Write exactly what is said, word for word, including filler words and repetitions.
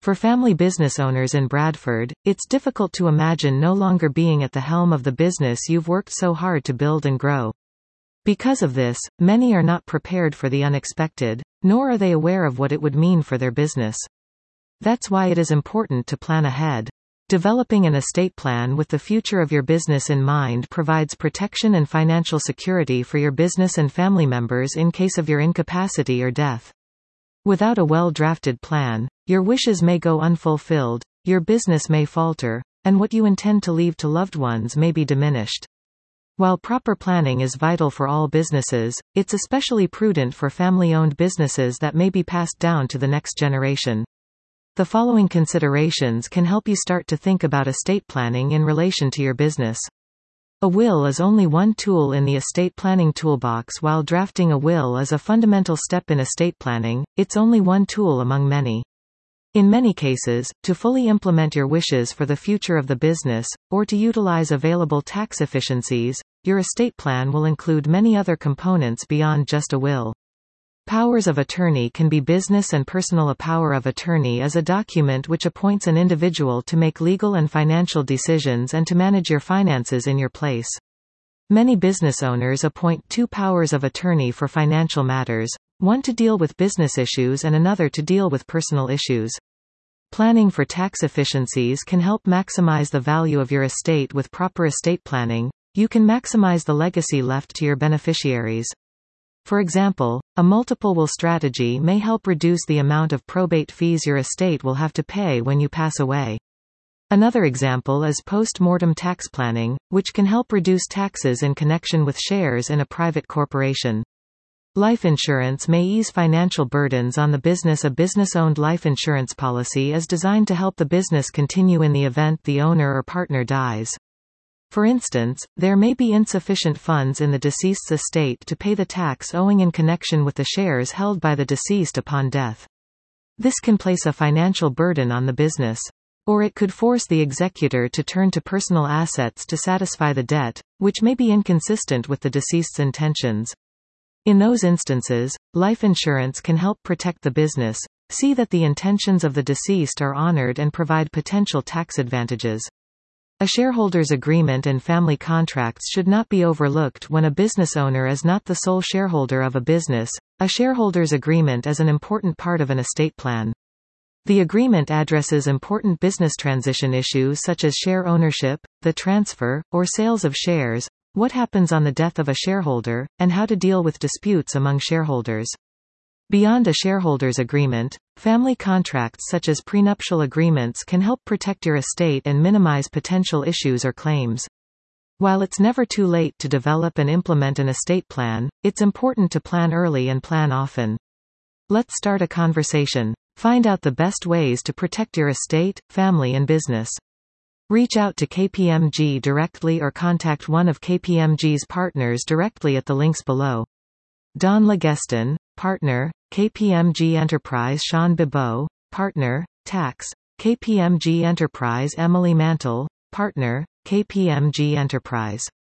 For family business owners in Bradford, it's difficult to imagine no longer being at the helm of the business you've worked so hard to build and grow. Because of this, many are not prepared for the unexpected, nor are they aware of what it would mean for their business. That's why it is important to plan ahead. Developing an estate plan with the future of your business in mind provides protection and financial security for your business and family members in case of your incapacity or death. Without a well-drafted plan, your wishes may go unfulfilled, your business may falter, and what you intend to leave to loved ones may be diminished. While proper planning is vital for all businesses, it's especially prudent for family-owned businesses that may be passed down to the next generation. The following considerations can help you start to think about estate planning in relation to your business. A will is only one tool in the estate planning toolbox. While drafting a will is a fundamental step in estate planning, it's only one tool among many. In many cases, to fully implement your wishes for the future of the business, or to utilize available tax efficiencies, your estate plan will include many other components beyond just a will. Powers of attorney can be business and personal. A power of attorney is a document which appoints an individual to make legal and financial decisions and to manage your finances in your place. Many business owners appoint two powers of attorney for financial matters, one to deal with business issues and another to deal with personal issues. Planning for tax efficiencies can help maximize the value of your estate. With proper estate planning, you can maximize the legacy left to your beneficiaries. For example, a multiple will strategy may help reduce the amount of probate fees your estate will have to pay when you pass away. Another example is post-mortem tax planning, which can help reduce taxes in connection with shares in a private corporation. Life insurance may ease financial burdens on the business. A business-owned life insurance policy is designed to help the business continue in the event the owner or partner dies. For instance, there may be insufficient funds in the deceased's estate to pay the tax owing in connection with the shares held by the deceased upon death. This can place a financial burden on the business. Or it could force the executor to turn to personal assets to satisfy the debt, which may be inconsistent with the deceased's intentions. In those instances, life insurance can help protect the business, see that the intentions of the deceased are honored, and provide potential tax advantages. A shareholders' agreement and family contracts should not be overlooked when a business owner is not the sole shareholder of a business. A shareholders' agreement is an important part of an estate plan. The agreement addresses important business transition issues such as share ownership, the transfer, or sales of shares, what happens on the death of a shareholder, and how to deal with disputes among shareholders. Beyond a shareholders' agreement, family contracts such as prenuptial agreements can help protect your estate and minimize potential issues or claims. While it's never too late to develop and implement an estate plan, it's important to plan early and plan often. Let's start a conversation. Find out the best ways to protect your estate, family, and business. Reach out to K P M G directly or contact one of K P M G's partners directly at the links below. Don Legeston, Partner, K P M G Enterprise. Sean Bibot, Partner, Tax, K P M G Enterprise. Emily Mantle, Partner, K P M G Enterprise.